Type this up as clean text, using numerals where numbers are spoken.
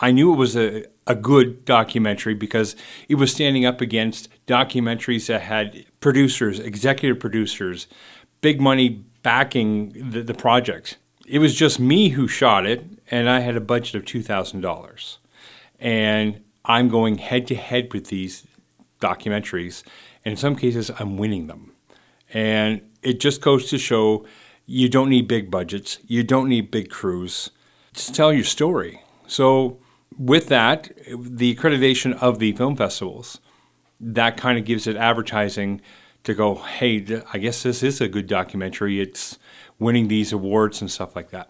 I knew it was a good documentary because it was standing up against documentaries that had producers, executive producers, big money backing the project. It was just me who shot it, and I had a budget of $2,000. And I'm going head to head with these documentaries, and in some cases, I'm winning them. And it just goes to show you don't need big budgets, you don't need big crews. Just tell your story. So with that, the accreditation of the film festivals, that kind of gives it advertising to go, hey, I guess this is a good documentary. It's winning these awards and stuff like that.